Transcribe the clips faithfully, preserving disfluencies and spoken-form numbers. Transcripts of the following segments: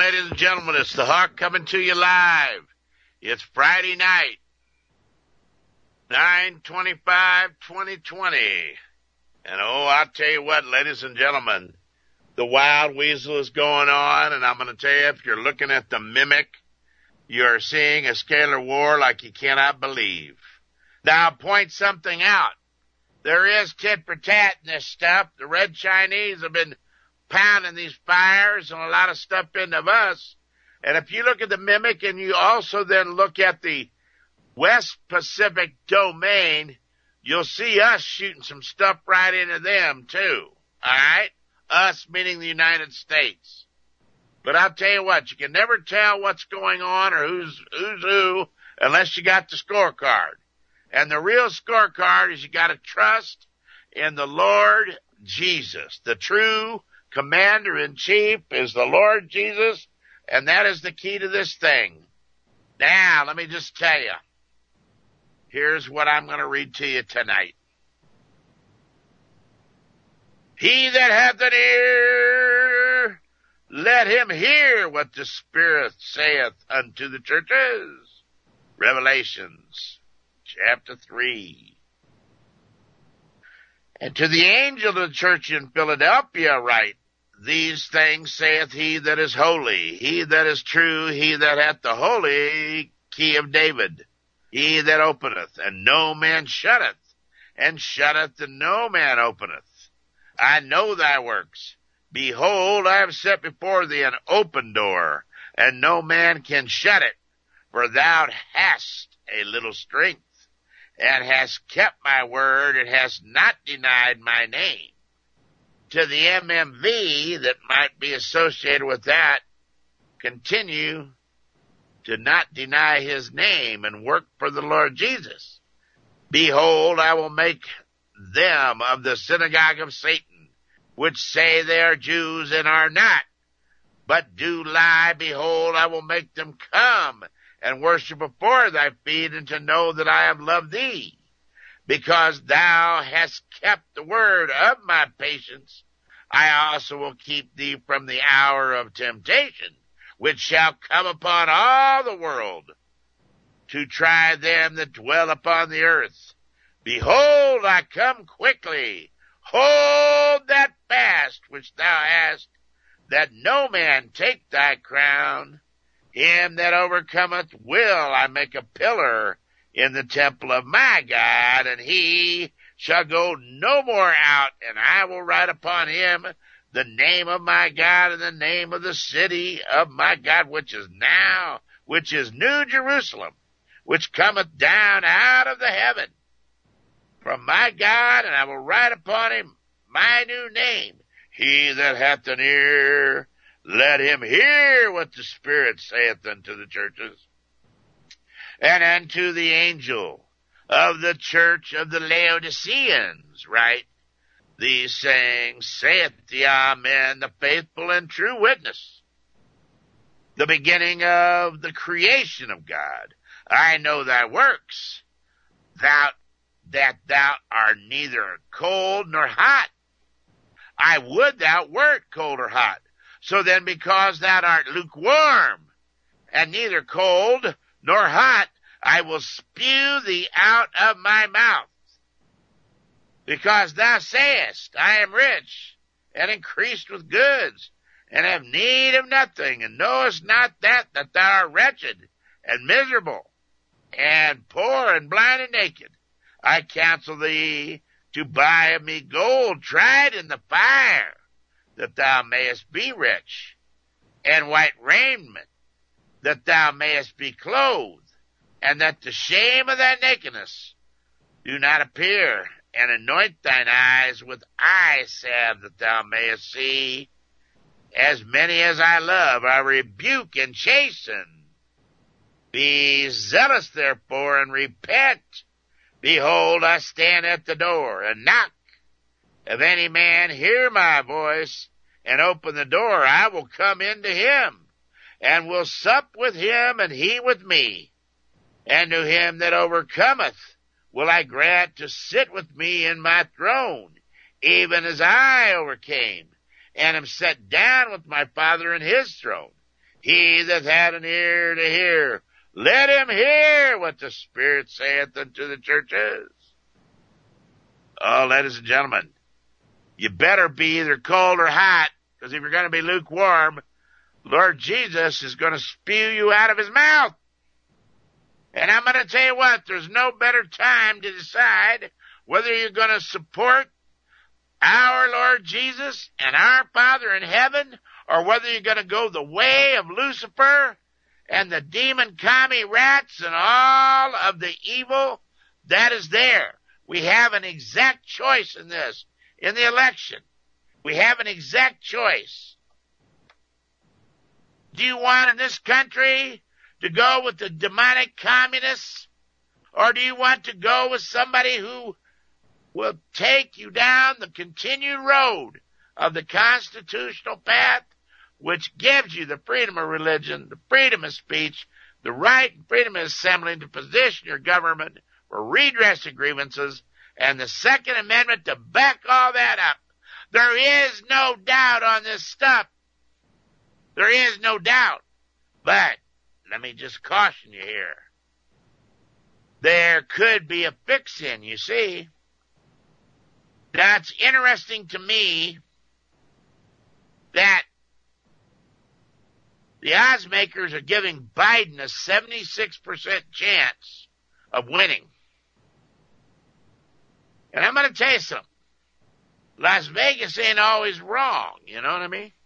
ladies and gentlemen. It's the Hawk coming to you live. It's Friday night, nine twenty-five twenty twenty. And oh, I'll tell you what, ladies and gentlemen, the wild weasel is going on, and I'm going to tell you, if you're looking at the mimic, you're seeing a scalar war like you cannot believe. Now, I'll point something out. There is tit for tat in this stuff. The Red Chinese have been pounding these fires and a lot of stuff into us. And if you look at the mimic and you also then look at the West Pacific domain, you'll see us shooting some stuff right into them too. All right? Us meaning the United States. But I'll tell you what, you can never tell what's going on or who's, who's who unless you got the scorecard. And the real scorecard is you got to trust in the Lord Jesus. The true commander-in-chief is the Lord Jesus, and that is the key to this thing. Now, let me just tell you. Here's what I'm going to read to you tonight. He that hath an ear, let him hear what the Spirit saith unto the churches. Revelations chapter three. And to the angel of the church in Philadelphia write, these things saith he that is holy, he that is true, he that hath the holy key of David, he that openeth, and no man shutteth, and shutteth, and no man openeth. I know thy works. Behold, I have set before thee an open door, and no man can shut it. For thou hast a little strength, and hast kept my word, and hast not denied my name. To the M M V that might be associated with that, continue to not deny his name and work for the Lord Jesus. Behold, I will make them of the synagogue of Satan, which say they are Jews and are not, but do lie. Behold, I will make them come and worship before thy feet, and to know that I have loved thee, because thou hast kept the word of my patience. I also will keep thee from the hour of temptation, which shall come upon all the world, to try them that dwell upon the earth. Behold, I come quickly. Hold that fast which thou hast, that no man take thy crown. Him that overcometh will I make a pillar in the temple of my God, and he shall go no more out, and I will write upon him the name of my God and the name of the city of my God, which is now, which is New Jerusalem, which cometh down out of the heaven from my God, and I will write upon him my new name. He that hath an ear, let him hear what the Spirit saith unto the churches. And unto the angel of the church of the Laodiceans write, these things saith the Amen, the faithful and true witness, the beginning of the creation of God. I know thy works, thou, that thou art neither cold nor hot. I would thou wert cold or hot. So then, because thou art lukewarm, and neither cold nor hot, I will spew thee out of my mouth. Because thou sayest, I am rich, and increased with goods, and have need of nothing, and knowest not that, that thou art wretched, and miserable, and poor, and blind, and naked. I counsel thee to buy of me gold tried in the fire, that thou mayest be rich, and white raiment, that thou mayest be clothed, and that the shame of thy nakedness do not appear, and anoint thine eyes with eye salve, that thou mayest see. As many as I love, I rebuke and chasten. Be zealous, therefore, and repent. Behold, I stand at the door and knock. If any man hear my voice and open the door, I will come into him, and will sup with him, and he with me. And to him that overcometh will I grant to sit with me in my throne, even as I overcame, and am set down with my Father in his throne. He that had an ear to hear, let him hear what the Spirit saith unto the churches. Oh, ladies and gentlemen, you better be either cold or hot, because if you're going to be lukewarm, Lord Jesus is going to spew you out of his mouth. And I'm going to tell you what, there's no better time to decide whether you're going to support our Lord Jesus and our Father in heaven, or whether you're going to go the way of Lucifer and the demon commie rats and all of the evil that is there. We have an exact choice in this, in the election. We have an exact choice. Do you want in this country to go with the demonic communists, or do you want to go with somebody who will take you down the continued road of the constitutional path, which gives you the freedom of religion, the freedom of speech, the right and freedom of assembly to position your government for redress of grievances, and the Second Amendment to back all that up? There is no doubt on this stuff. There is no doubt. But let me just caution you here. There could be a fix-in, you see. That's interesting to me that the odds makers are giving Biden a seventy-six percent chance of winning. And I'm going to tell you something. Las Vegas ain't always wrong, you know what I mean?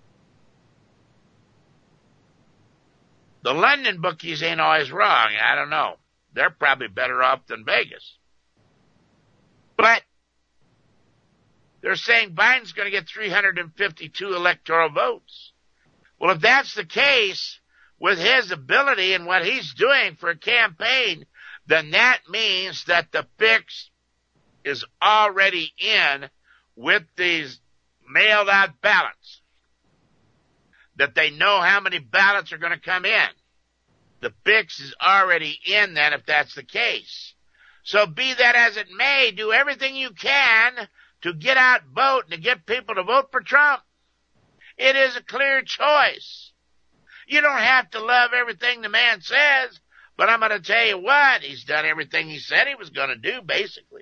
The London bookies ain't always wrong. I don't know. They're probably better off than Vegas. But they're saying Biden's going to get three hundred fifty-two electoral votes. Well, if that's the case, with his ability and what he's doing for a campaign, then that means that the fix is already in with these mailed out ballots. That they know how many ballots are going to come in. The fix is already in then if that's the case. So be that as it may, do everything you can to get out vote and to get people to vote for Trump. It is a clear choice. You don't have to love everything the man says, but I'm going to tell you what, he's done everything he said he was going to do, basically.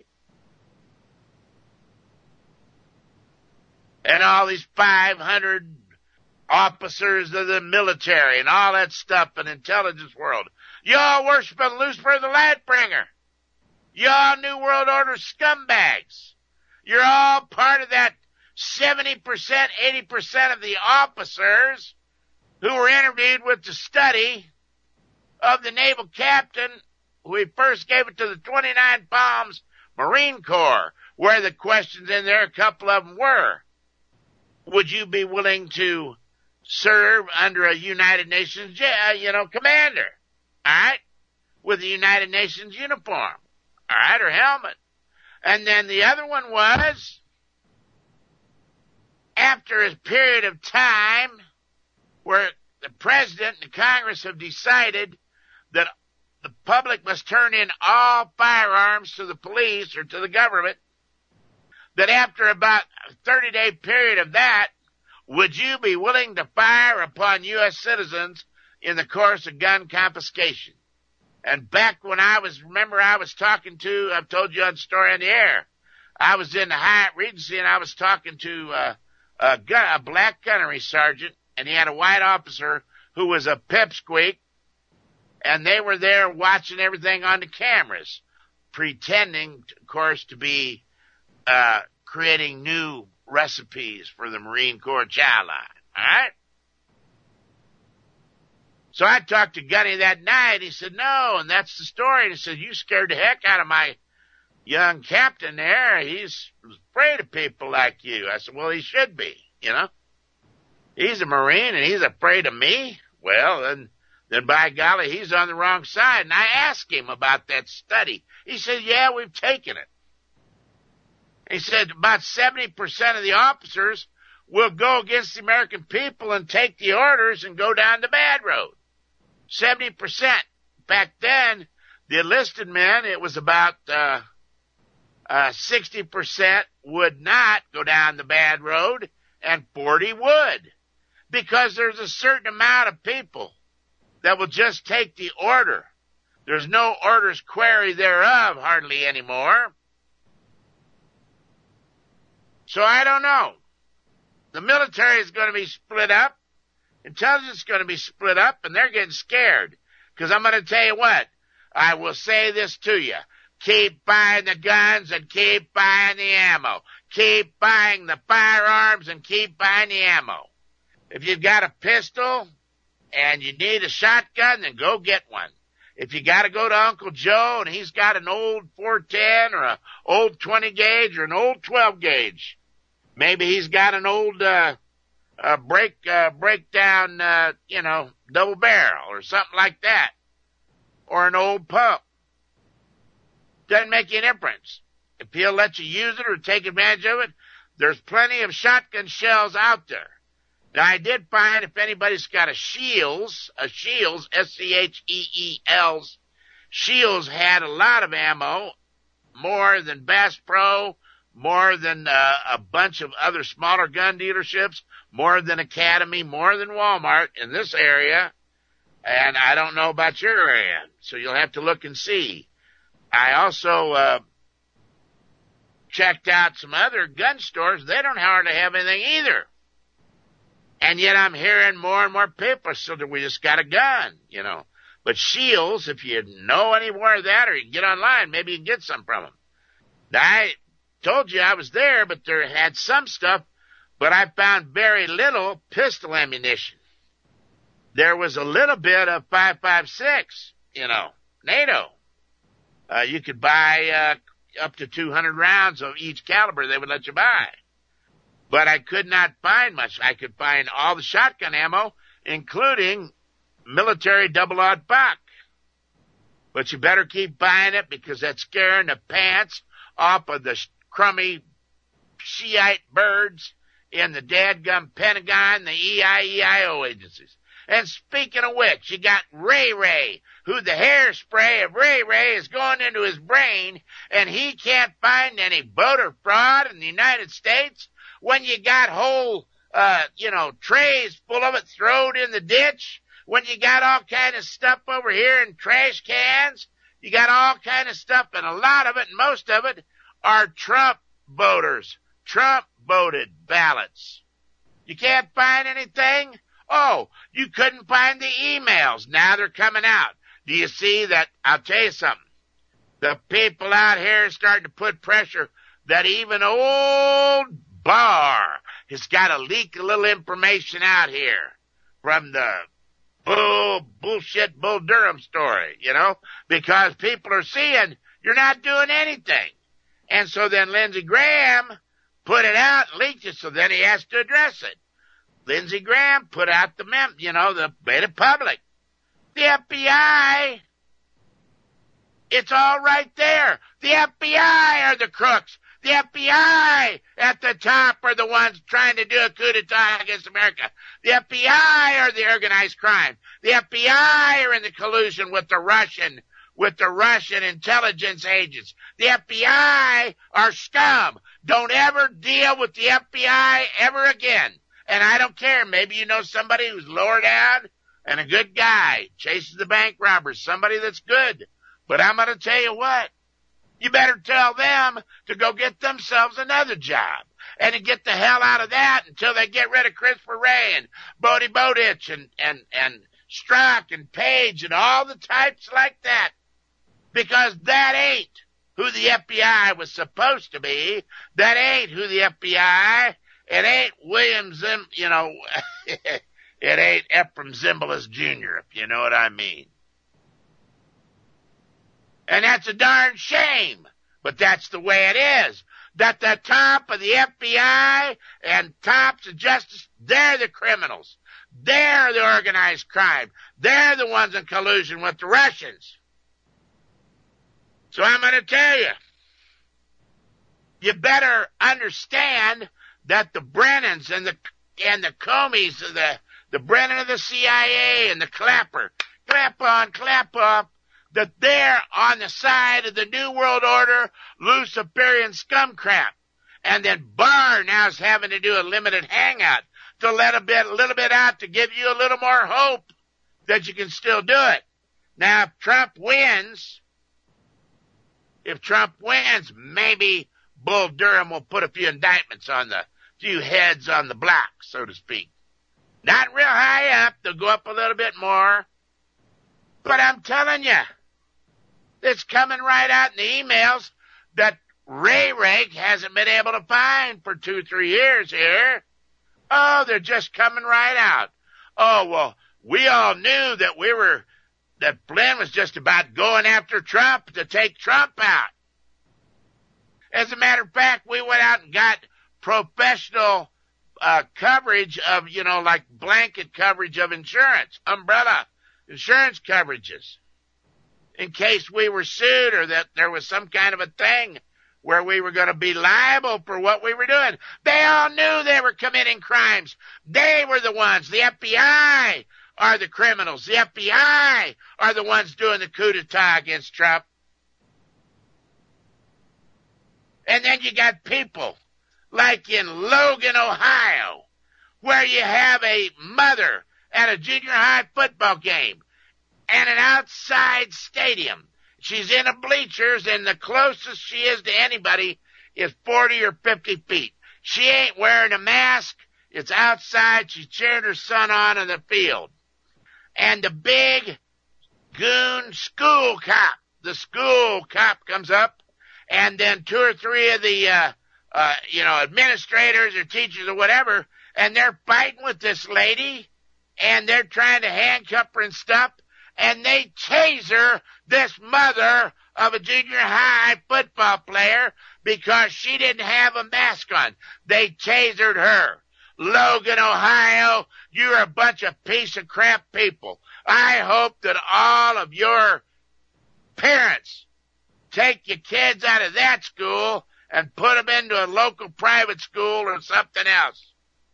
And all these five hundred officers of the military and all that stuff in intelligence world. Y'all worshiping Lucifer the Lightbringer. Y'all New World Order scumbags. You're all part of that seventy percent, eighty percent of the officers who were interviewed with the study of the naval captain who he first gave it to the twenty-nine Palms Marine Corps, where the questions in there, a couple of them were, would you be willing to serve under a United Nations, you know, commander, all right, with a United Nations uniform, all right, or helmet. And then the other one was, after a period of time where the president and the Congress have decided that the public must turn in all firearms to the police or to the government, that after about a thirty-day period of that, would you be willing to fire upon U S citizens in the course of gun confiscation? And back when I was, remember I was talking to, I've told you that story on the air. I was in the Hyatt Regency and I was talking to uh, a, gun, a black gunnery sergeant, and he had a white officer who was a pipsqueak, and they were there watching everything on the cameras, pretending, of course, to be uh, creating new recipes for the Marine Corps chow line, all right? So I talked to Gunny that night. He said, no, and that's the story. And he said, you scared the heck out of my young captain there. He's afraid of people like you. I said, well, he should be, you know. He's a Marine and he's afraid of me. Well, then, then by golly, he's on the wrong side. And I asked him about that study. He said, yeah, we've taken it. He said about seventy percent of the officers will go against the American people and take the orders and go down the bad road. seventy percent. Back then, the enlisted men, it was about uh, uh, sixty percent would not go down the bad road and forty would. Because there's a certain amount of people that will just take the order. There's no orders query thereof hardly anymore. So I don't know. The military is going to be split up. Intelligence is going to be split up, and they're getting scared. Because I'm going to tell you what. I will say this to you. Keep buying the guns and keep buying the ammo. Keep buying the firearms and keep buying the ammo. If you've got a pistol and you need a shotgun, then go get one. If you got to go to Uncle Joe and he's got an old four ten or an old twenty gauge or an old twelve gauge, maybe he's got an old uh, uh, break uh, breakdown, uh, you know, double barrel or something like that, or an old pump. Doesn't make any difference. If he'll let you use it or take advantage of it, there's plenty of shotgun shells out there. Now, I did find if anybody's got a Shields, a Shields, S C H E E Ls, Shields had a lot of ammo, more than Bass Pro, more than uh, a bunch of other smaller gun dealerships, more than Academy, more than Walmart in this area. And I don't know about your area, so you'll have to look and see. I also uh, checked out some other gun stores. They don't hardly have anything either. And yet I'm hearing more and more people so that we just got a gun, you know. But Shields, if you know anywhere of that or you can get online, maybe you can get some from them. Now, I told you I was there, but there had some stuff, but I found very little pistol ammunition. There was a little bit of five five six, you know, NATO. Uh, you could buy uh, up to two hundred rounds of each caliber they would let you buy. But I could not find much. I could find all the shotgun ammo, including military double-aught buck. But you better keep buying it because that's scaring the pants off of the crummy Shiite birds in the dadgum Pentagon, the E I E I O agencies. And speaking of which, you got Ray Ray, who the hairspray of Ray Ray is going into his brain, and he can't find any voter fraud in the United States when you got whole, uh, you know, trays full of it thrown in the ditch, when you got all kind of stuff over here in trash cans, you got all kind of stuff, and a lot of it, and most of it, are Trump voters, Trump-voted ballots. You can't find anything? Oh, you couldn't find the emails. Now they're coming out. Do you see that? I'll tell you something. The people out here are starting to put pressure that even old Barr has got to leak a little information out here from the bull, bullshit Bull Durham story, you know, because people are seeing you're not doing anything. And so then Lindsey Graham put it out, leaked it, so then he has to address it. Lindsey Graham put out the mem, you know, the made it public. The F B I, it's all right there. The F B I are the crooks. The F B I at the top are the ones trying to do a coup d'etat against America. The F B I are the organized crime. The F B I are in the collusion with the Russian, with the Russian intelligence agents. The F B I are scum. Don't ever deal with the F B I ever again. And I don't care. Maybe you know somebody who's lower down and a good guy, chases the bank robbers, somebody that's good. But I'm going to tell you what. You better tell them to go get themselves another job and to get the hell out of that until they get rid of Christopher Wray and Bodie Bowditch and, and, and Strzok and Page and all the types like that. Because that ain't who the F B I was supposed to be. That ain't who the F B I. It ain't William Zim, you know, it ain't Ephraim Zimbalist Junior, if you know what I mean. And that's a darn shame, but that's the way it is. That the top of the F B I and tops of justice, they're the criminals. They're the organized crime. They're the ones in collusion with the Russians. So I'm going to tell you, you better understand that the Brennans and the and the Comeys, the the Brennan of the C I A and the Clapper, clap on, clap off, that they're on the side of the New World Order, Luciferian scum crap. And then Barr now is having to do a limited hangout to let a bit, a little bit out to give you a little more hope that you can still do it. Now, if Trump wins, if Trump wins, maybe Bull Durham will put a few indictments on the few heads on the block, so to speak. Not real high up. They'll go up a little bit more. But I'm telling you, it's coming right out in the emails that Ray Rig hasn't been able to find for two, three years here. Oh, they're just coming right out. Oh, well, we all knew that we were, that Flynn was just about going after Trump to take Trump out. As a matter of fact, we went out and got professional uh, coverage of, you know, like blanket coverage of insurance, umbrella insurance coverages, in case we were sued or that there was some kind of a thing where we were going to be liable for what we were doing. They all knew they were committing crimes. They were the ones. The F B I are the criminals. The F B I are the ones doing the coup d'etat against Trump. And then you got people like in Logan, Ohio, where you have a mother at a junior high football game and an outside stadium. She's in the bleachers, and the closest she is to anybody is forty or fifty feet. She ain't wearing a mask. It's outside. She's cheering her son on in the field. And the big goon school cop, the school cop comes up, and then two or three of the, uh, uh, you know, administrators or teachers or whatever, and they're fighting with this lady, and they're trying to handcuff her and stuff, and they taser this mother of a junior high football player because she didn't have a mask on. They tasered her. Logan, Ohio, you're a bunch of piece of crap people. I hope that all of your parents take your kids out of that school and put them into a local private school or something else.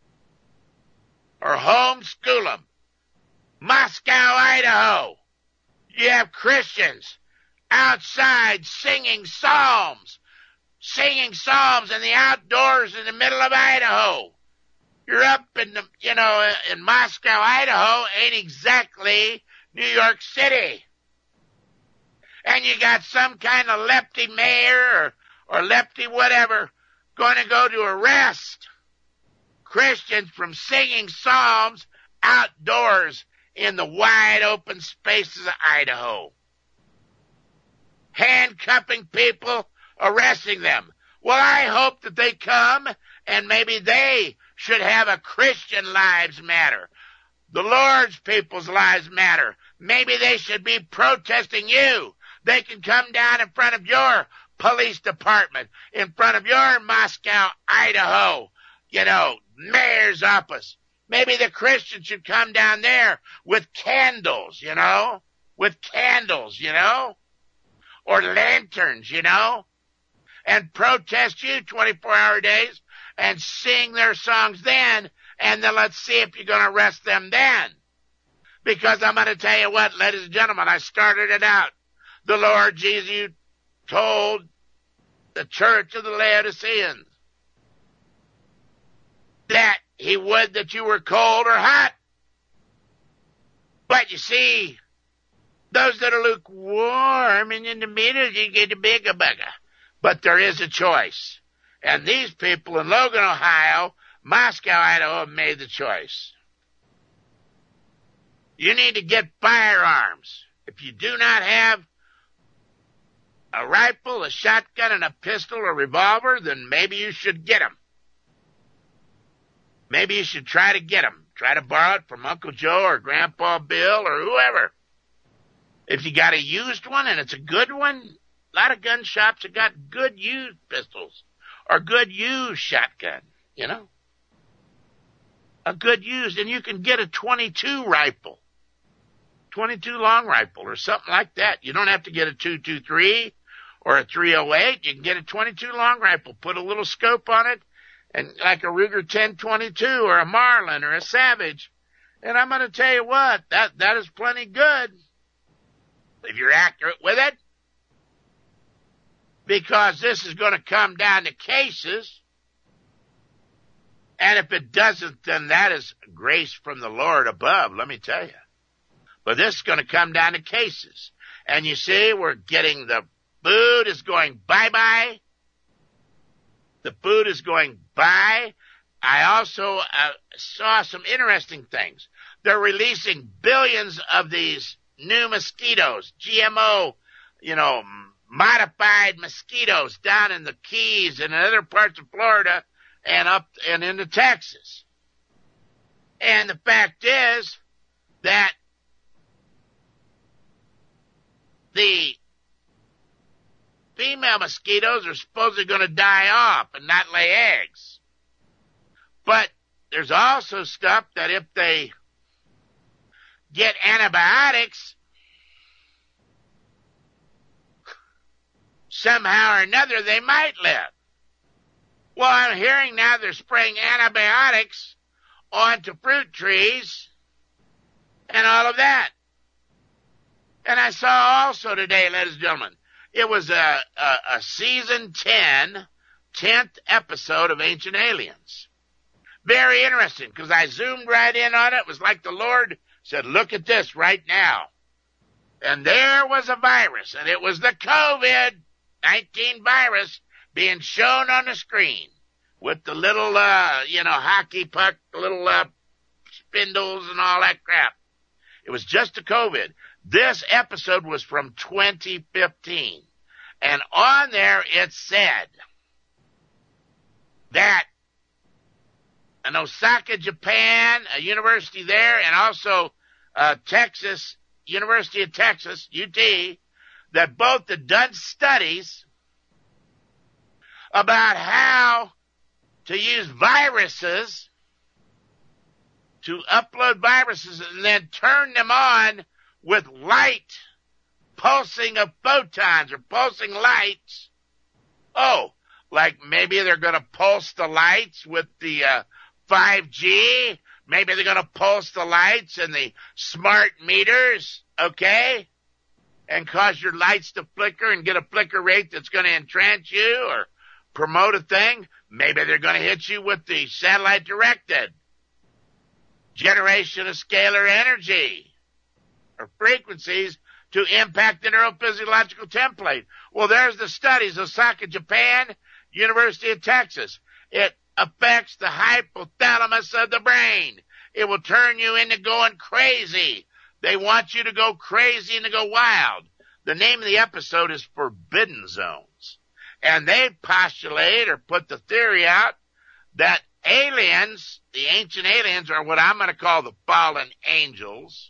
Or homeschool them. Moscow, Idaho. You have Christians outside singing psalms, singing psalms in the outdoors in the middle of Idaho. You're up in the, you know, in Moscow, Idaho, ain't exactly New York City. And you got some kind of lefty mayor or, or lefty whatever going to go to arrest Christians from singing psalms outdoors in the wide open spaces of Idaho. Handcuffing people, arresting them. Well, I hope that they come and maybe they should have a Christian Lives Matter. The Lord's people's lives matter. Maybe they should be protesting you. They can come down in front of your police department, in front of your Moscow, Idaho, you know, mayor's office. Maybe the Christians should come down there with candles, you know, with candles, you know, or lanterns, you know, and protest you twenty-four hour days and sing their songs then, and then let's see if you're going to arrest them then. Because I'm going to tell you what, ladies and gentlemen, I started it out. The Lord Jesus told the church of the Laodiceans that he would that you were cold or hot. But you see, those that are lukewarm and in the middle, you get a bigger bugger. But there is a choice. And these people in Logan, Ohio, Moscow, Idaho have made the choice. You need to get firearms. If you do not have a rifle, a shotgun, and a pistol or revolver, then maybe you should get them. Maybe you should try to get them. Try to borrow it from Uncle Joe or Grandpa Bill or whoever. If you got a used one and it's a good one, a lot of gun shops have got good used pistols or good used shotgun, you know. A good used, and you can get a twenty-two rifle, twenty-two long rifle or something like that. You don't have to get a two twenty-three or a three oh eight. You can get a twenty-two long rifle, put a little scope on it, and like a Ruger ten twenty-two or a Marlin or a Savage. And I'm going to tell you what, that, that is plenty good if you're accurate with it. Because this is going to come down to cases. And if it doesn't, then that is grace from the Lord above, let me tell you. But this is going to come down to cases. And you see, we're getting the food is going bye-bye. The food is going by. I also uh, saw some interesting things. They're releasing billions of these new mosquitoes, G M O, you know, modified mosquitoes down in the Keys and in other parts of Florida and up and into Texas. And the fact is that the female mosquitoes are supposedly going to die off and not lay eggs. But there's also stuff that if they get antibiotics, somehow or another they might live. Well, I'm hearing now they're spraying antibiotics onto fruit trees and all of that. And I saw also today, ladies and gentlemen, it was a, a, a season ten, tenth episode of Ancient Aliens. Very interesting, because I zoomed right in on it. It was like the Lord said, look at this right now. And there was a virus, and it was the COVID nineteen virus being shown on the screen with the little, uh, you know, hockey puck, the little uh, spindles and all that crap. It was just a COVID. This episode was from twenty fifteen. And on there it said that in Osaka, Japan, a university there, and also uh, Texas, University of Texas, U T, that both had done studies about how to use viruses, to upload viruses and then turn them on with light, pulsing of photons or pulsing lights. Oh, like maybe they're going to pulse the lights with the uh, five G. Maybe they're going to pulse the lights and the smart meters, okay? And cause your lights to flicker and get a flicker rate that's going to entrance you or promote a thing. Maybe they're going to hit you with the satellite-directed generation of scalar energy or frequencies to impact the neurophysiological template. Well, there's the studies. Osaka, Japan, University of Texas. It affects the hypothalamus of the brain. It will turn you into going crazy. They want you to go crazy and to go wild. The name of the episode is Forbidden Zones. And they postulate or put the theory out that aliens, the ancient aliens, or what I'm going to call the fallen angels,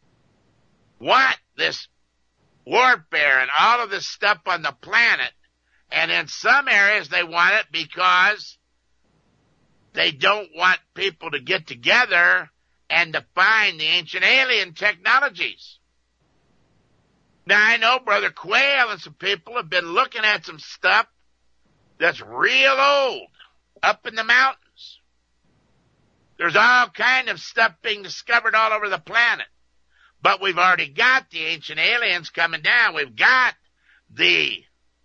want this warfare and all of this stuff on the planet. And in some areas they want it because they don't want people to get together and define the ancient alien technologies. Now, I know Brother Quayle and some people have been looking at some stuff that's real old up in the mountains. There's all kind of stuff being discovered all over the planet. But we've already got the ancient aliens coming down. We've got the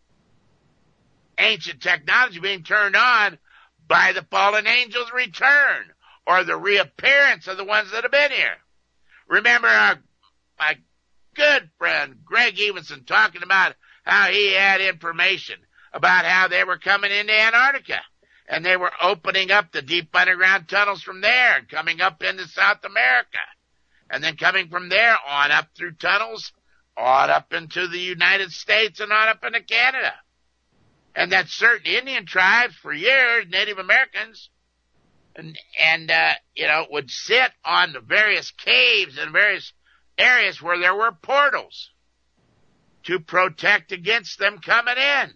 ancient technology being turned on by the fallen angels' return or the reappearance of the ones that have been here. Remember our, my good friend Greg Evenson talking about how he had information about how they were coming into Antarctica and they were opening up the deep underground tunnels from there and coming up into South America and then coming from there on up through tunnels, on up into the United States and on up into Canada. And that certain Indian tribes for years, Native Americans, and, and uh, you know, would sit on the various caves and various areas where there were portals to protect against them coming in.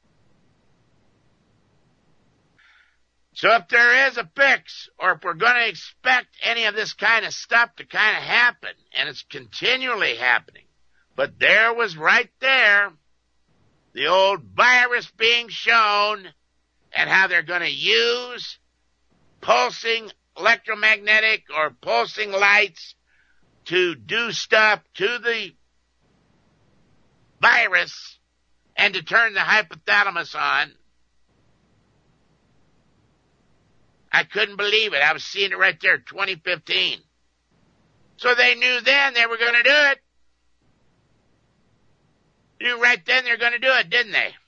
So if there is a fix, or if we're going to expect any of this kind of stuff to kind of happen, and it's continually happening, but there was right there the old virus being shown and how they're going to use pulsing electromagnetic or pulsing lights to do stuff to the virus and to turn the hypothalamus on. I couldn't believe it. I was seeing it right there, twenty fifteen. So they knew then they were going to do it. Knew right then they were going to do it, didn't they?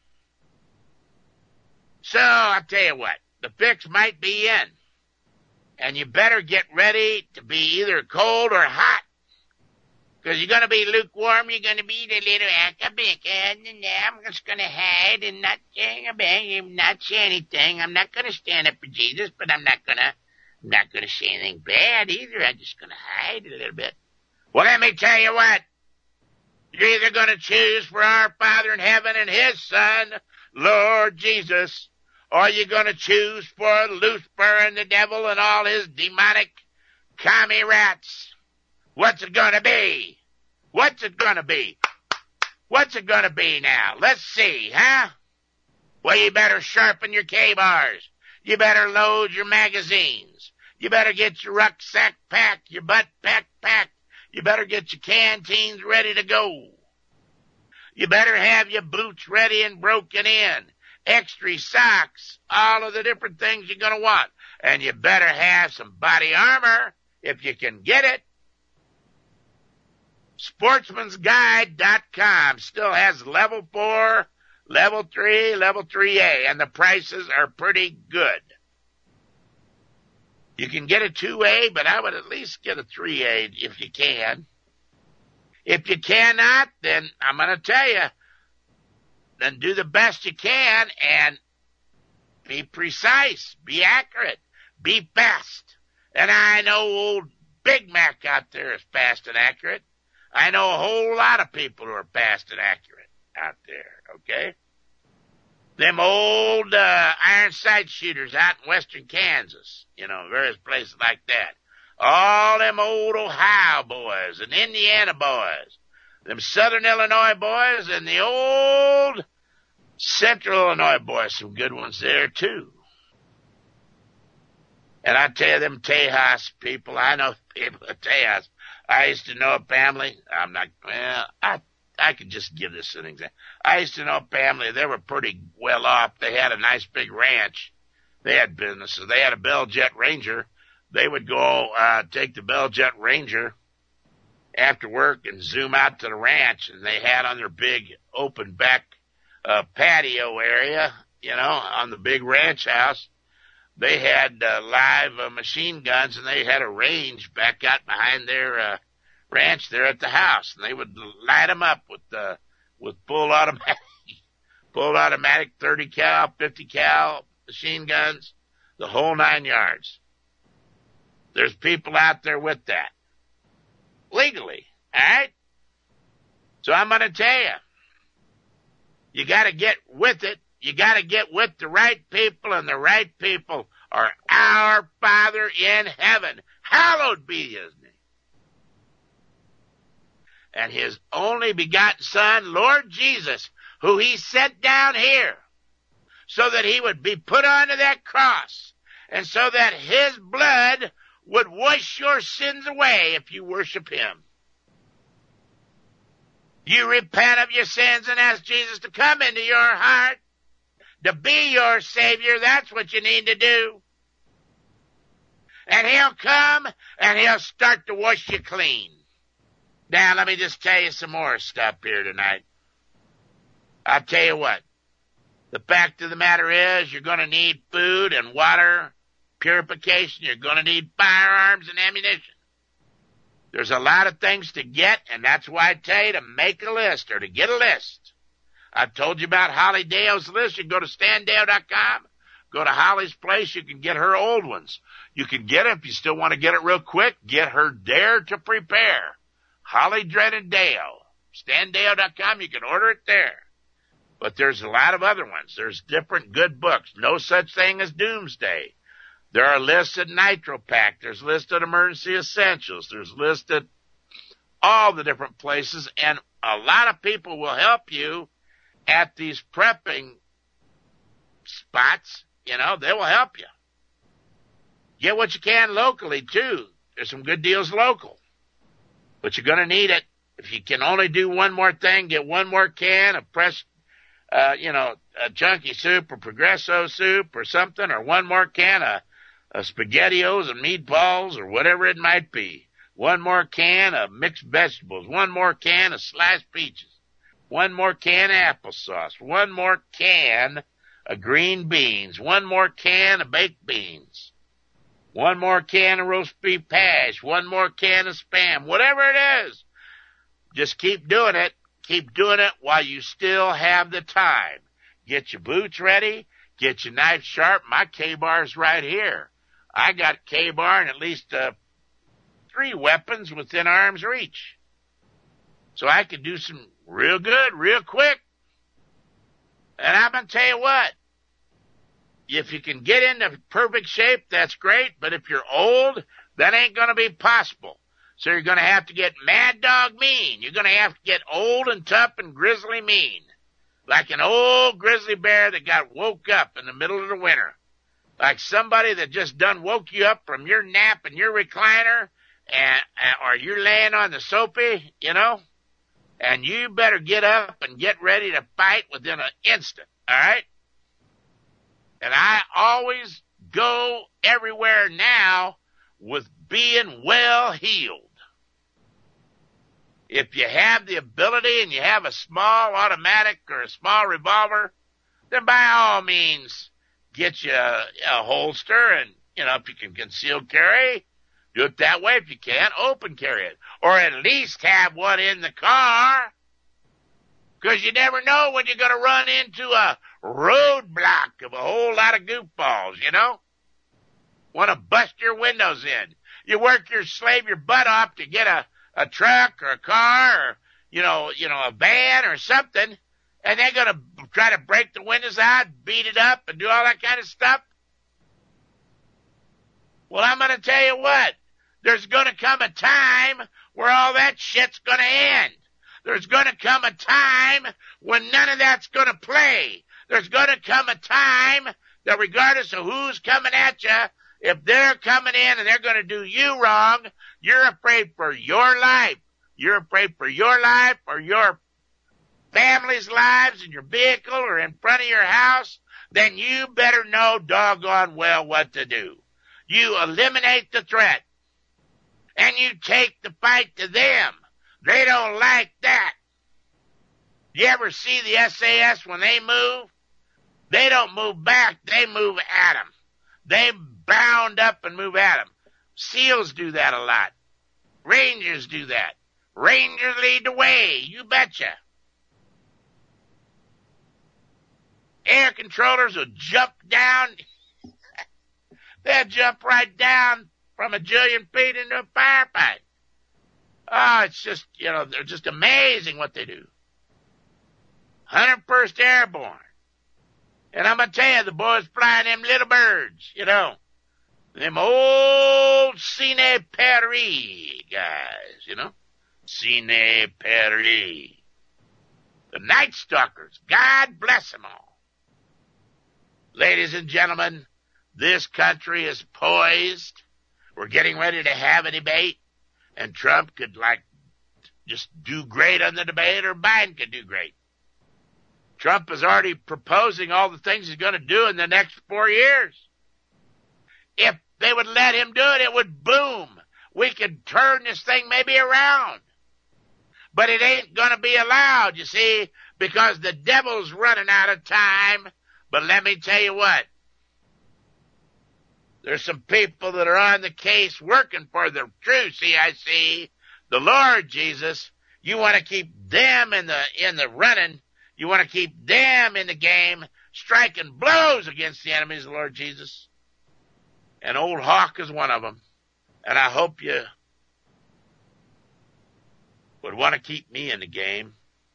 So I'll tell you what, the fix might be in. And you better get ready to be either cold or hot. Because you're going to be lukewarm, you're going to be the little academic, and I'm just going to hide and not say anything, not say anything. I'm not going to stand up for Jesus, but I'm not going to, I'm not going to say anything bad either. I'm just going to hide a little bit. Well, let me tell you what. You're either going to choose for our Father in heaven and His Son, Lord Jesus, or you're going to choose for Lucifer and the devil and all his demonic commie rats. What's it going to be? What's it going to be? What's it going to be now? Let's see, huh? Well, you better sharpen your K-bars. You better load your magazines. You better get your rucksack packed, your butt pack packed. You better get your canteens ready to go. You better have your boots ready and broken in. Extra socks, all of the different things you're going to want. And you better have some body armor if you can get it. Sportsman's Guide dot com still has level four, level three, level three A, and the prices are pretty good. You can get a two A, but I would at least get a three A if you can. If you cannot, then I'm going to tell you, then do the best you can and be precise, be accurate, be fast. And I know old Big Mac out there is fast and accurate. I know a whole lot of people who are fast and accurate out there, okay? Them old uh, iron sight shooters out in western Kansas, you know, various places like that. All them old Ohio boys and Indiana boys, them southern Illinois boys and the old central Illinois boys, some good ones there too. And I tell you, them Tejas people, I know people at Tejas. I used to know a family. I'm not, well, I, I could just give this an example. I used to know a family. They were pretty well off. They had a nice big ranch. They had businesses. They had a Bell Jet Ranger. They would go, uh, take the Bell Jet Ranger after work and zoom out to the ranch. And they had on their big open back, uh, patio area, you know, on the big ranch house. They had uh, live uh, machine guns, and they had a range back out behind their uh, ranch there at the house, and they would light them up with uh, with full automatic, full automatic thirty cal, fifty cal machine guns, the whole nine yards. There's people out there with that legally, all right? So I'm going to tell you, you got to get with it. You got to get with the right people, and the right people are our Father in heaven. Hallowed be His name. And His only begotten Son, Lord Jesus, who He sent down here so that He would be put onto that cross, and so that His blood would wash your sins away if you worship Him. You repent of your sins and ask Jesus to come into your heart, to be your Savior. That's what you need to do. And He'll come and He'll start to wash you clean. Now, let me just tell you some more stuff here tonight. I'll tell you what. The fact of the matter is, you're going to need food and water purification. You're going to need firearms and ammunition. There's a lot of things to get, and that's why I tell you to make a list or to get a list. I've told you about Holly Dale's list. You can go to stan dale dot com. Go to Holly's place. You can get her old ones. You can get it if you still want to get it real quick. Get her Dare to Prepare. Holly Drennan Dale. stan dale dot com. You can order it there. But there's a lot of other ones. There's different good books. No Such Thing as Doomsday. There are lists at Nitro Pack. There's lists at Emergency Essentials. There's lists at all the different places. And a lot of people will help you at these prepping spots. You know, they will help you. Get what you can locally, too. There's some good deals local. But you're going to need it. If you can only do one more thing, get one more can of pressed, uh, you know, a Chunky soup or Progresso soup or something, or one more can of of SpaghettiOs and meatballs or whatever it might be. One more can of mixed vegetables. One more can of sliced peaches. One more can of applesauce. One more can of green beans. One more can of baked beans. One more can of roast beef hash. One more can of Spam. Whatever it is, just keep doing it. Keep doing it while you still have the time. Get your boots ready. Get your knife sharp. My K-bar's right here. I got K-bar and at least uh, three weapons within arm's reach. So I can do some real good, real quick. And I'm going to tell you what. If you can get into perfect shape, that's great. But if you're old, that ain't going to be possible. So you're going to have to get mad dog mean. You're going to have to get old and tough and grizzly mean. Like an old grizzly bear that got woke up in the middle of the winter. Like somebody that just done woke you up from your nap in your recliner, and, or you're laying on the sofa, you know, and you better get up and get ready to fight within an instant, all right? And I always go everywhere now with being well heeled. If you have the ability and you have a small automatic or a small revolver, then by all means, get you a, a holster, and, you know, if you can conceal carry, do it that way. If you can't, open carry it. Or at least have one in the car, because you never know when you're going to run into a roadblock of a whole lot of goofballs, you know? Want to bust your windows in. You work your slave your butt off to get a, a truck or a car or, you know, you know, a van or something, and they're going to try to break the windows out, beat it up, and do all that kind of stuff. Well, I'm going to tell you what. There's going to come a time where all that shit's going to end. There's going to come a time when none of that's going to play. There's going to come a time that regardless of who's coming at you, if they're coming in and they're going to do you wrong, you're afraid for your life. You're afraid for your life or your family's lives in your vehicle or in front of your house, then you better know doggone well what to do. You eliminate the threat, and you take the fight to them. They don't like that. You ever see the S A S when they move? They don't move back, they move at them. They bound up and move at them. SEALs do that a lot. Rangers do that. Rangers lead the way, you betcha. Air controllers will jump down. They'll jump right down from a jillion feet into a firefight. Oh, it's just, you know, they're just amazing what they do. one hundred first Airborne. And I'm going to tell you, the boys flying them little birds, you know. Them old Cine Paris guys, you know. Cine Paris. The Night Stalkers. God bless them all. Ladies and gentlemen, this country is poised. We're getting ready to have a debate. And Trump could, like, just do great on the debate, or Biden could do great. Trump is already proposing all the things he's going to do in the next four years. If they would let him do it, it would boom. We could turn this thing maybe around. But it ain't going to be allowed, you see, because the devil's running out of time. But let me tell you what. There's some people that are on the case working for the true C I C, the Lord Jesus. You want to keep them in the in the running. You want to keep them in the game, striking blows against the enemies of the Lord Jesus. And old Hawk is one of them. And I hope you would want to keep me in the game.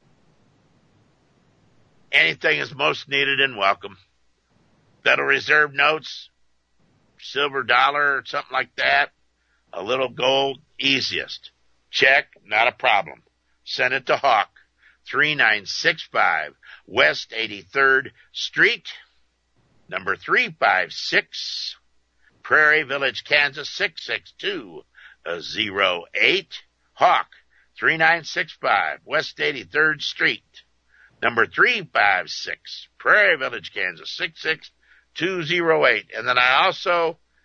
Anything is most needed and welcome. Federal Reserve notes, silver dollar, or something like that. A little gold, easiest. Check, not a problem. Send it to Hawk, three nine six five West eighty-third Street, number three five six, Prairie Village, Kansas, six six two zero eight. Hawk, three nine six five West eighty-third Street, number three five six, Prairie Village, Kansas, six six two zero eight. And then I also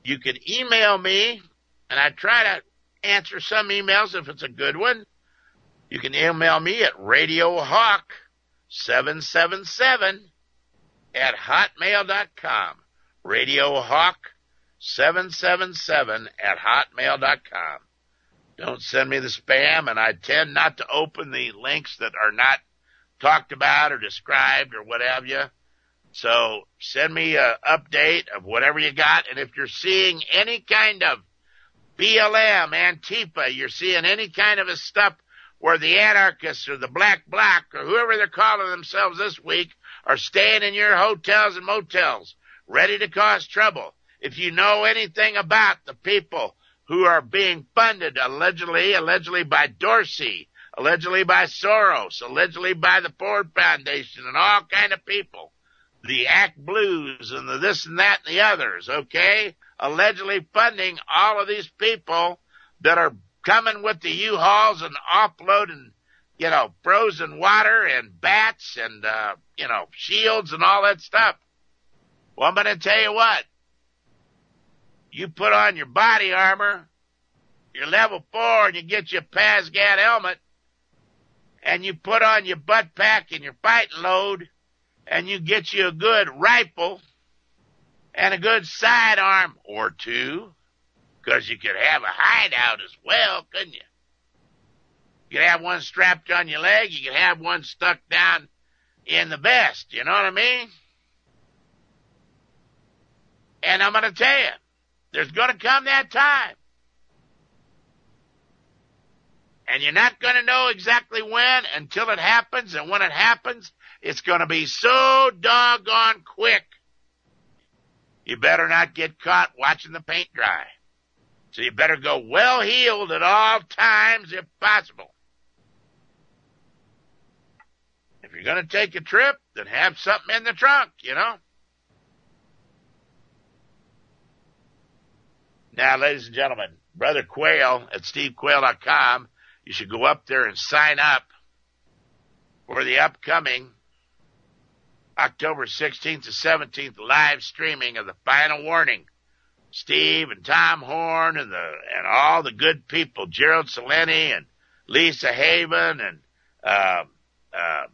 You can email me, and I try to answer some emails if it's a good one. You can email me at radiohawk seven seven seven at hotmail dot com. radiohawk seven seven seven at hotmail dot com. Don't send me the spam, and I tend not to open the links that are not talked about or described or what have you. So send me an update of whatever you got, and if you're seeing any kind of B L M, Antifa, you're seeing any kind of a stuff where the anarchists or the black bloc or whoever they're calling themselves this week are staying in your hotels and motels, ready to cause trouble. If you know anything about the people who are being funded allegedly, allegedly by Dorsey, allegedly by Soros, allegedly by the Ford Foundation and all kind of people, the Act Blues and the this and that and the others, okay, allegedly funding all of these people that are coming with the U-Hauls and offloading, you know, frozen water and bats and, uh, you know, shields and all that stuff. Well, I'm going to tell you what. You put on your body armor, your level four, and you get your PASGAT helmet, and you put on your butt pack and your fighting load, and you get you a good rifle and a good sidearm or two, because you could have a hideout as well, couldn't you? You could have one strapped on your leg. You could have one stuck down in the vest. You know what I mean? And I'm going to tell you, there's going to come that time. And you're not going to know exactly when until it happens. And when it happens, it's going to be so doggone quick. You better not get caught watching the paint dry. So you better go well heeled at all times if possible. If you're going to take a trip, then have something in the trunk, you know. Now, ladies and gentlemen, Brother Quayle at steve quayle dot com, you should go up there and sign up for the upcoming October sixteenth to seventeenth live streaming of the Final Warning. Steve and Tom Horn and the and all the good people, Gerald Saleni and Lisa Haven and uh, uh,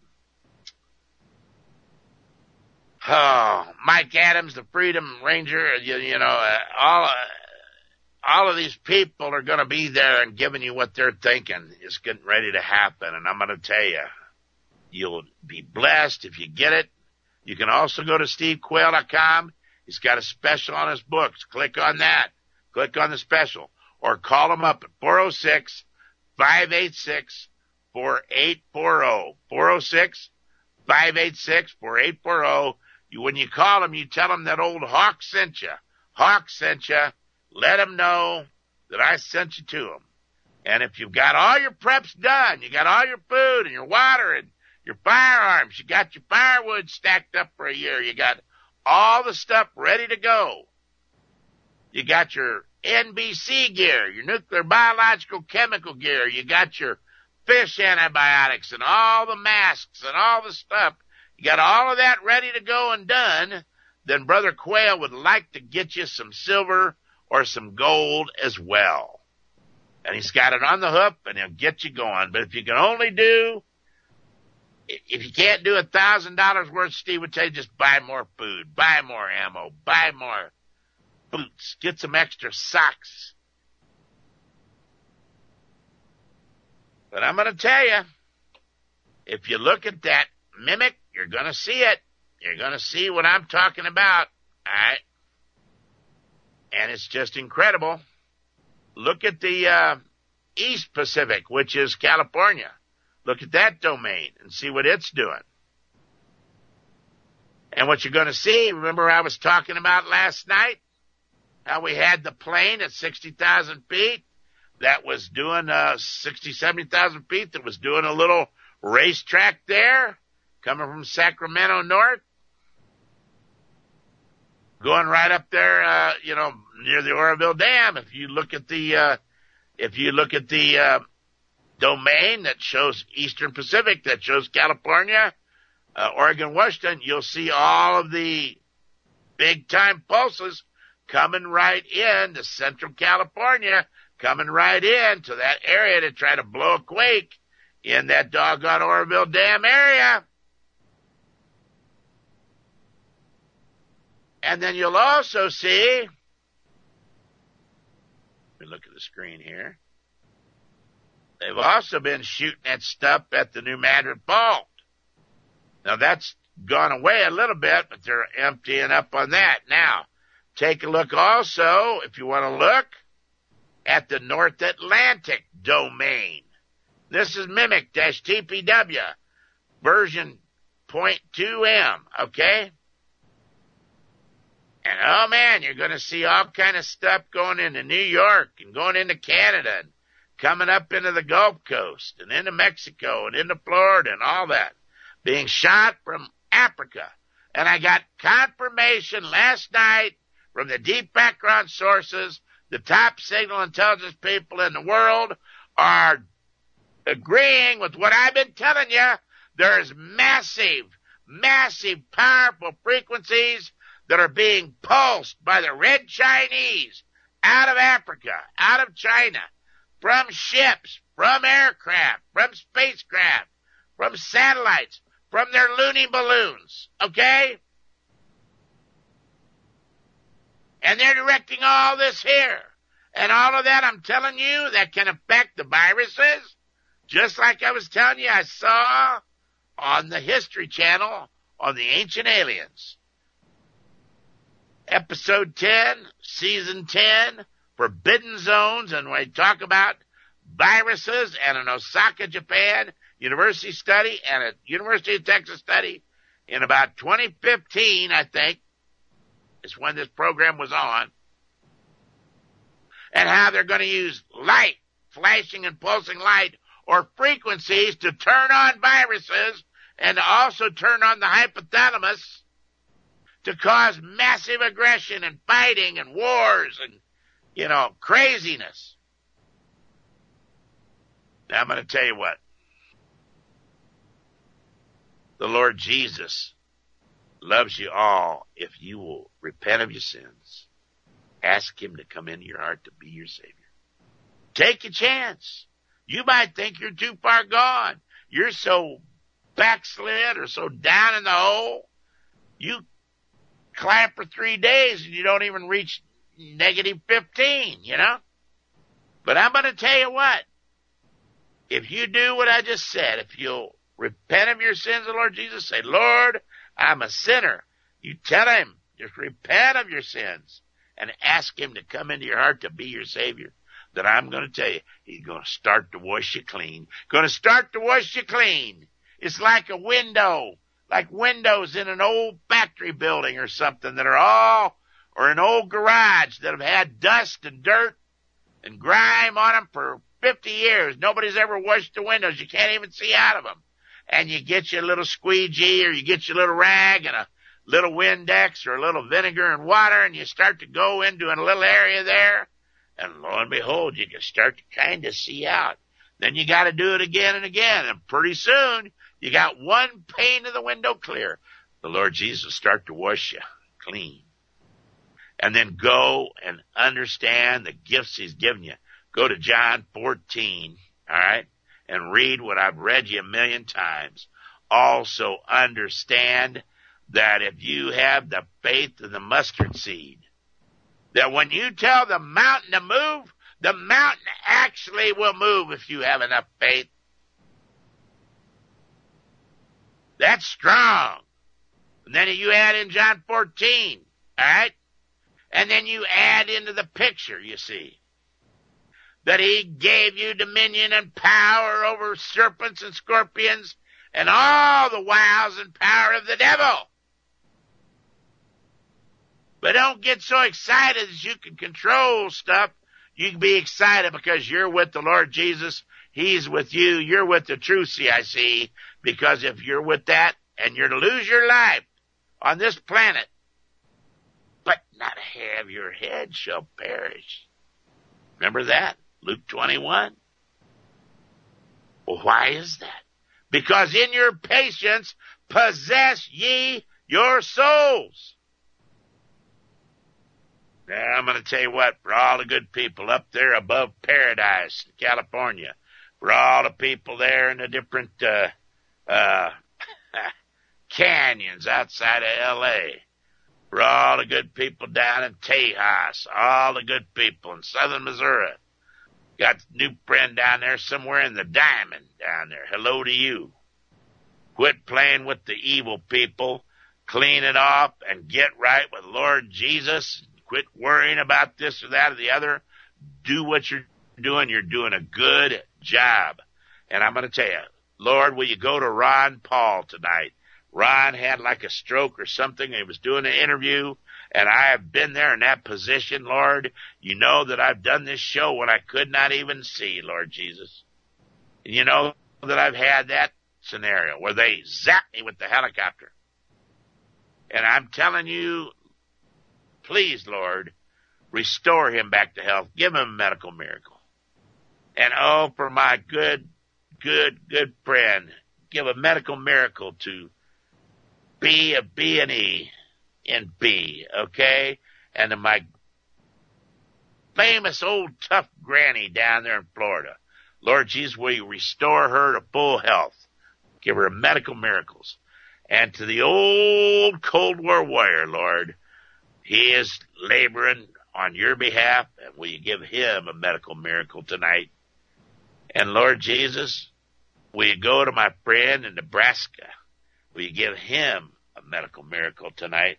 oh, Mike Adams, the Freedom Ranger. You, you know, uh, all uh, all of these people are going to be there and giving you what they're thinking is getting ready to happen. And I'm going to tell you, you'll be blessed if you get it. You can also go to steve quayle dot com. He's got a special on his books. Click on that. Click on the special. Or call him up at four oh six, five eight six, four eight four oh. four oh six, five eight six, four eight four oh. You, when you call him, you tell him that old Hawk sent you. Hawk sent you. Let him know that I sent you to him. And if you've got all your preps done, you got all your food and your water and your firearms, you got your firewood stacked up for a year, you got all the stuff ready to go. You got your N B C gear, your nuclear, biological, chemical gear. You got your fish antibiotics and all the masks and all the stuff. You got all of that ready to go and done. Then Brother Quayle would like to get you some silver or some gold as well. And he's got it on the hook and he'll get you going. But if you can only do If you can't do a thousand dollars worth, Steve would tell you just buy more food, buy more ammo, buy more boots, get some extra socks. But I'm going to tell you, if you look at that mimic, you're going to see it. You're going to see what I'm talking about. All right. And it's just incredible. Look at the uh, East Pacific, which is California. Look at that domain and see what it's doing. And what you're going to see, remember I was talking about last night, how we had the plane at sixty thousand feet that was doing uh, sixty, seventy thousand feet that was doing a little racetrack there, coming from Sacramento north, going right up there, uh, you know, near the Oroville Dam. If you look at the, uh, if you look at the, uh, domain that shows Eastern Pacific, that shows California, uh, Oregon, Washington, you'll see all of the big time pulses coming right in to Central California, coming right in to that area to try to blow a quake in that doggone Oroville Dam area. And then you'll also see, let me look at the screen here, they've also been shooting that stuff at the New Madrid Fault. Now that's gone away a little bit, but they're emptying up on that. Now, take a look also, if you want to look, at the North Atlantic domain. This is Mimic-T P W, version zero point two M, okay? And oh man, you're going to see all kind of stuff going into New York and going into Canada and coming up into the Gulf Coast and into Mexico and into Florida and all that, being shot from Africa. And I got confirmation last night from the deep background sources, the top signal intelligence people in the world are agreeing with what I've been telling you. There's massive, massive, powerful frequencies that are being pulsed by the Red Chinese out of Africa, out of China, from ships, from aircraft, from spacecraft, from satellites, from their loony balloons, okay? And they're directing all this here. And all of that, I'm telling you, that can affect the viruses, just like I was telling you I saw on the History Channel on the Ancient Aliens. Episode ten, Season ten, Forbidden Zones, and we talk about viruses and an Osaka, Japan university study and a University of Texas study in about twenty fifteen, I think, is when this program was on, and how they're going to use light, flashing and pulsing light, or frequencies to turn on viruses and to also turn on the hypothalamus to cause massive aggression and fighting and wars and, you know, craziness. Now I'm going to tell you what. The Lord Jesus loves you all if you will repent of your sins. Ask him to come into your heart to be your Savior. Take a chance. You might think you're too far gone. You're so backslid or so down in the hole. You climb for three days and you don't even reach negative fifteen, you know? But I'm going to tell you what. If you do what I just said, if you'll repent of your sins, the Lord Jesus, say, Lord, I'm a sinner. You tell him, just repent of your sins and ask him to come into your heart to be your Savior. Then I'm going to tell you, he's going to start to wash you clean. Going to start to wash you clean. It's like a window, like windows in an old factory building or something that are all, or an old garage that have had dust and dirt and grime on them for fifty years. Nobody's ever washed the windows. You can't even see out of them. And you get your little squeegee or you get your little rag and a little Windex or a little vinegar and water, and you start to go into a little area there, and lo and behold, you can start to kind of see out. Then you got to do it again and again, and pretty soon you got one pane of the window clear. The Lord Jesus will start to wash you clean. And then go and understand the gifts he's given you. Go to John fourteen, all right, and read what I've read you a million times. Also understand that if you have the faith of the mustard seed, that when you tell the mountain to move, the mountain actually will move if you have enough faith. That's strong. And then you add in John fourteen, all right? And then you add into the picture, you see, that he gave you dominion and power over serpents and scorpions and all the wiles and power of the devil. But don't get so excited that you can control stuff. You can be excited because you're with the Lord Jesus. He's with you. You're with the true C I C. Because if you're with that and you're to lose your life on this planet, but not a hair of your head shall perish. Remember that? Luke twenty-one. Well, why is that? Because in your patience possess ye your souls. Now, I'm going to tell you what, for all the good people up there above Paradise, California, for all the people there in the different uh, uh, canyons outside of L A, for all the good people down in Tejas, all the good people in southern Missouri. Got a new friend down there somewhere in the Diamond down there. Hello to you. Quit playing with the evil people. Clean it off and get right with Lord Jesus. Quit worrying about this or that or the other. Do what you're doing. You're doing a good job. And I'm going to tell you, Lord, will you go to Ron Paul tonight? Ron had like a stroke or something. He was doing an interview, and I have been there in that position, Lord. You know that I've done this show when I could not even see, Lord Jesus. And you know that I've had that scenario where they zapped me with the helicopter. And I'm telling you, please, Lord, restore him back to health. Give him a medical miracle. And oh, for my good, good, good friend, give a medical miracle to B, a B and E in B, okay? And to my famous old tough granny down there in Florida, Lord Jesus, will you restore her to full health? Give her medical miracles. And to the old Cold War warrior, Lord, he is laboring on your behalf, and will you give him a medical miracle tonight? And Lord Jesus, will you go to my friend in Nebraska? Will you give him a medical miracle tonight?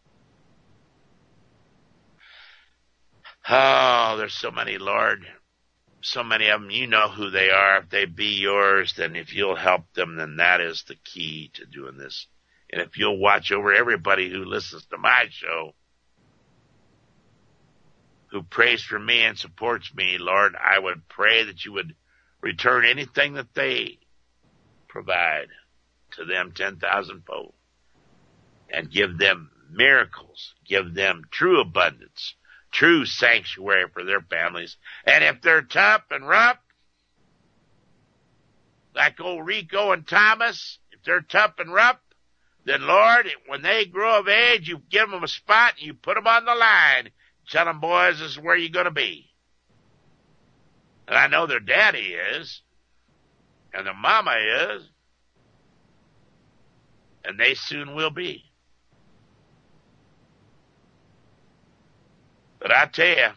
Oh, there's so many, Lord. So many of them, you know who they are. If they be yours, then if you'll help them, then that is the key to doing this. And if you'll watch over everybody who listens to my show, who prays for me and supports me, Lord, I would pray that you would return anything that they provide to them ten thousand fold and give them miracles, give them true abundance, true sanctuary for their families. And if they're tough and rough, like old Rico and Thomas, if they're tough and rough, then Lord, when they grow of age, you give them a spot and you put them on the line. Tell them, boys, this is where you're going to be. And I know their daddy is, and their mama is, and they soon will be. But I tell you,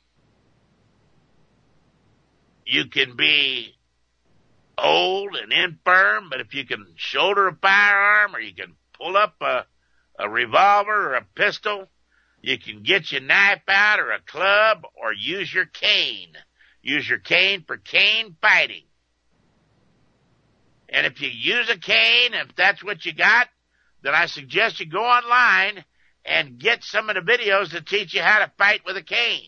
you can be old and infirm, but if you can shoulder a firearm or you can pull up a, a revolver or a pistol, you can get your knife out or a club or use your cane. Use your cane for cane fighting. And if you use a cane, if that's what you got, then I suggest you go online and get some of the videos that teach you how to fight with a cane.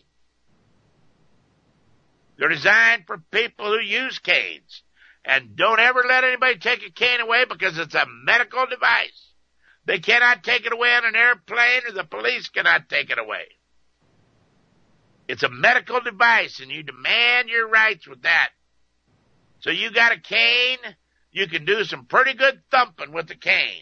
They're designed for people who use canes. And don't ever let anybody take a cane away because it's a medical device. They cannot take it away on an airplane, or the police cannot take it away. It's a medical device, and you demand your rights with that. So you got a cane, you can do some pretty good thumping with the cane.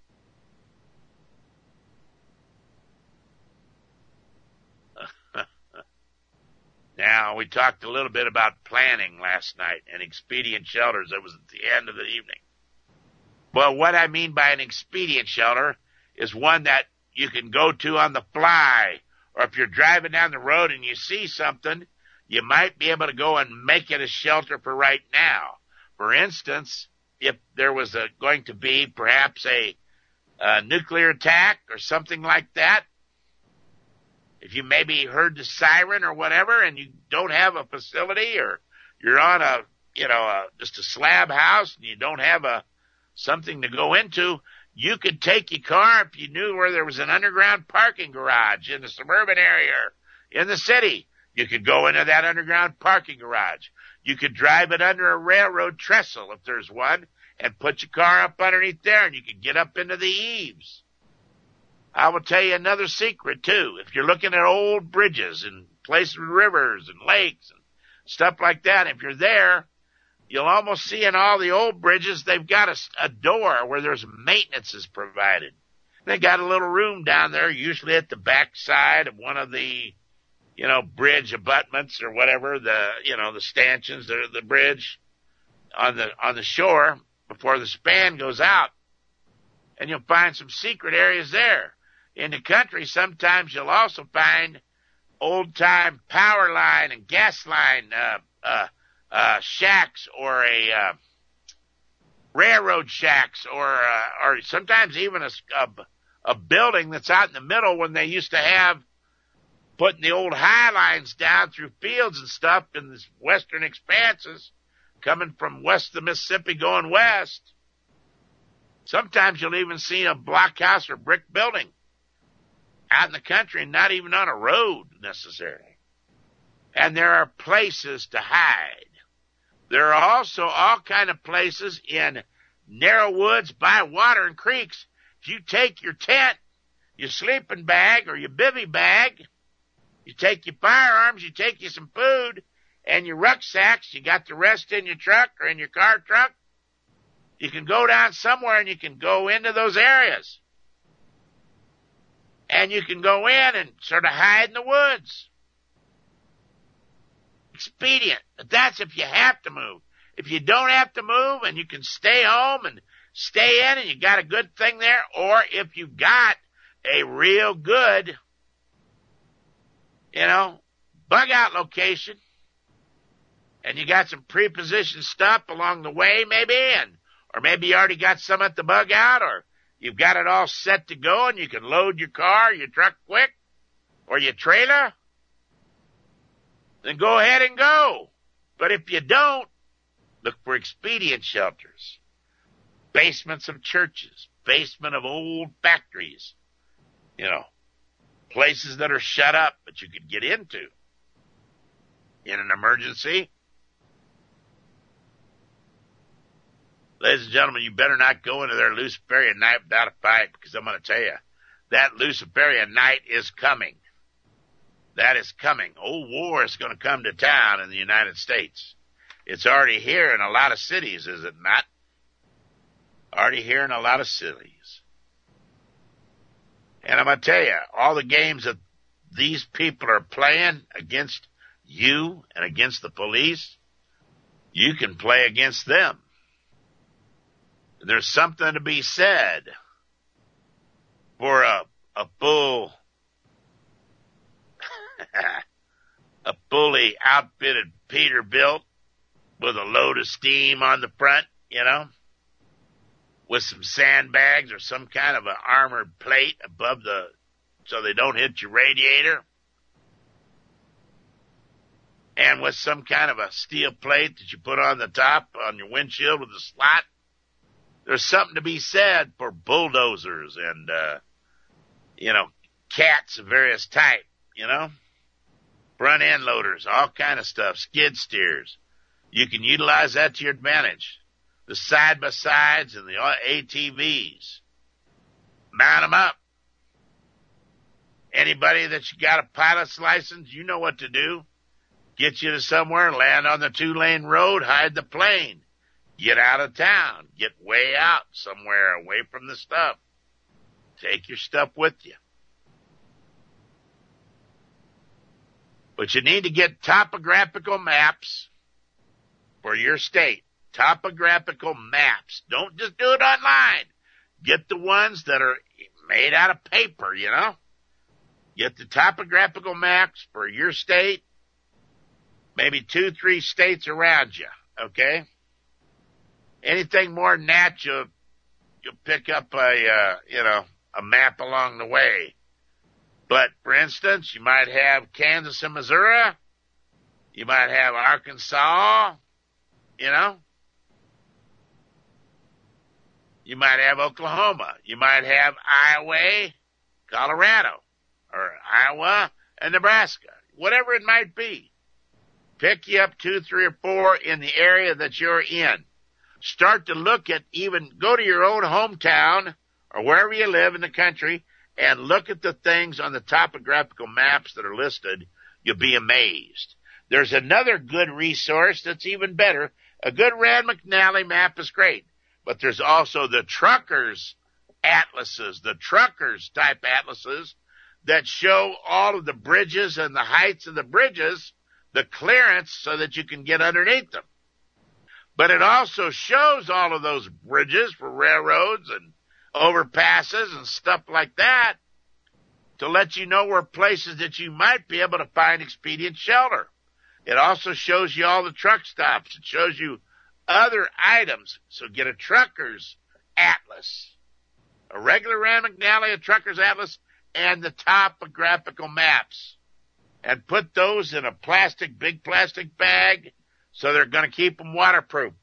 Now, we talked a little bit about planning last night and expedient shelters. It was at the end of the evening. Well, what I mean by an expedient shelter is one that you can go to on the fly, or if you're driving down the road and you see something, you might be able to go and make it a shelter for right now. For instance, if there was a, going to be perhaps a, a nuclear attack or something like that, if you maybe heard the siren or whatever and you don't have a facility, or you're on a, you know, a, just a slab house and you don't have a something to go into, you could take your car if you knew where there was an underground parking garage in the suburban area or in the city. You could go into that underground parking garage. You could drive it under a railroad trestle if there's one and put your car up underneath there, and you could get up into the eaves. I will tell you another secret, too. If you're looking at old bridges and places with rivers and lakes and stuff like that, if you're there, you'll almost see in all the old bridges, they've got a, a door where there's maintenance is provided. They got a little room down there, usually at the back side of one of the, you know, bridge abutments or whatever, the, you know, the stanchions, the, the bridge on the, on the shore before the span goes out. And you'll find some secret areas there. In the country, sometimes you'll also find old-time power line and gas line uh, uh, uh, shacks, or a uh, railroad shacks, or uh, or sometimes even a, a, a building that's out in the middle when they used to have putting the old high lines down through fields and stuff in the western expanses, coming from west of the Mississippi going west. Sometimes you'll even see a blockhouse or brick building out in the country, not even on a road necessarily. And there are places to hide. There are also all kind of places in narrow woods by water and creeks. If you take your tent, your sleeping bag, or your bivy bag, you take your firearms, you take you some food, and your rucksacks, you got the rest in your truck or in your car truck, you can go down somewhere and you can go into those areas. And you can go in and sort of hide in the woods. Expedient. But that's if you have to move. If you don't have to move and you can stay home and stay in and you got a good thing there, or if you got a real good, you know, bug out location, and you got some pre-positioned stuff along the way maybe, and or maybe you already got some at the bug out, or you've got it all set to go and you can load your car, your truck quick, or your trailer, then go ahead and go. But if you don't, look for expedient shelters, basements of churches, basement of old factories, you know, places that are shut up but you could get into in an emergency. Ladies and gentlemen, you better not go into their Luciferian night without a fight, because I'm going to tell you, that Luciferian night is coming. That is coming. Old war is going to come to town in the United States. It's already here in a lot of cities, is it not? Already here in a lot of cities. And I'm going to tell you, all the games that these people are playing against you and against the police, you can play against them. There's something to be said for a, a full, a fully outfitted Peterbilt with a load of steam on the front, you know, with some sandbags or some kind of an armored plate above the, so they don't hit your radiator, and with some kind of a steel plate that you put on the top on your windshield with a slot. There's something to be said for bulldozers and, uh, you know, cats of various type, you know, front end loaders, all kind of stuff, skid steers. You can utilize that to your advantage. The side-by-sides and the A T Vs. Mount them up. Anybody that's got a pilot's license, you know what to do. Get you to somewhere, land on the two-lane road, hide the plane. Get out of town. Get way out somewhere away from the stuff. Take your stuff with you. But you need to get topographical maps for your state. Topographical maps. Don't just do it online. Get the ones that are made out of paper, you know. Get the topographical maps for your state. Maybe two, three states around you, okay? Anything more than that, you'll, you'll pick up a, uh, you know, a map along the way. But, for instance, you might have Kansas and Missouri. You might have Arkansas, you know. You might have Oklahoma. You might have Iowa, Colorado, or Iowa and Nebraska. Whatever it might be. Pick you up two, three, or four in the area that you're in. Start to look at, even go to your own hometown or wherever you live in the country and look at the things on the topographical maps that are listed. You'll be amazed. There's another good resource that's even better. A good Rand McNally map is great, but there's also the Truckers atlases, the truckers type atlases that show all of the bridges and the heights of the bridges, the clearance so that you can get underneath them. But it also shows all of those bridges for railroads and overpasses and stuff like that to let you know where places that you might be able to find expedient shelter. It also shows you all the truck stops. It shows you other items. So get a trucker's atlas, a regular Rand McNally, a trucker's atlas, and the topographical maps, and put those in a plastic, big plastic bag so they're going to keep them waterproof.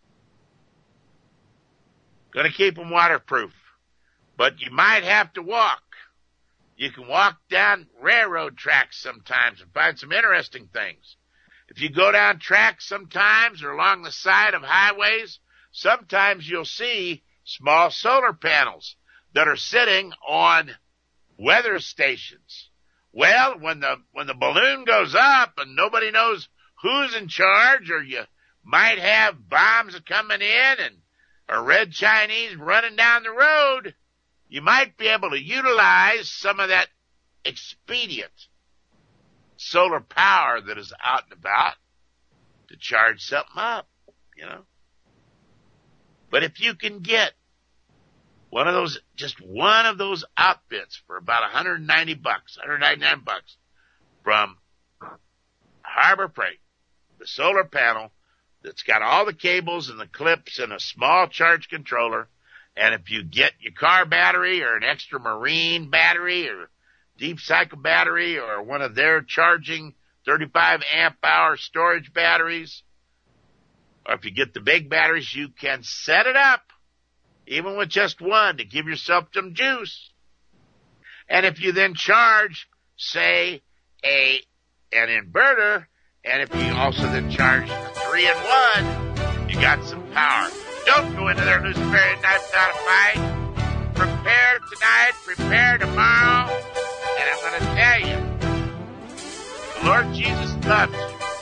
Going to keep them waterproof. But you might have to walk. You can walk down railroad tracks sometimes and find some interesting things. If you go down tracks sometimes or along the side of highways, sometimes you'll see small solar panels that are sitting on weather stations. Well, when the when the balloon goes up and nobody knows who's in charge, or you might have bombs coming in and or red Chinese running down the road, you might be able to utilize some of that expedient solar power that is out and about to charge something up, you know. But if you can get one of those, just one of those outfits for about one hundred ninety bucks, one hundred ninety-nine bucks from Harbor Freight, the solar panel that's got all the cables and the clips and a small charge controller, and if you get your car battery or an extra marine battery or deep cycle battery or one of their charging thirty-five amp hour storage batteries, or if you get the big batteries, you can set it up even with just one to give yourself some juice. And if you then charge, say, a an inverter, and if you also then charge the three in one, you got some power. Don't go into their Luciferian knife without a fight. Prepare tonight, prepare tomorrow, and I'm going to tell you, the Lord Jesus loves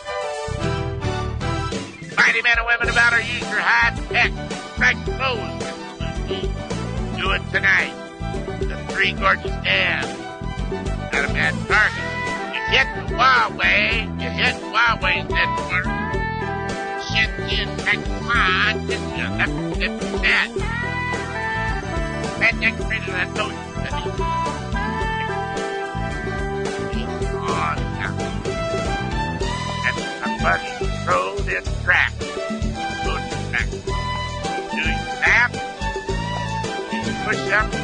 you. Mighty men and women of valor, use your high-tech, strike clothes. Do it tonight. The Three Gorgeous Dams out of that Target. You hit the Huawei, you hit Huawei's network. Shenzhen, Taiwan, that's fifty percent. And next minute I told you that he's on now. And somebody throw this track. Go to the track. Do you tap? Push up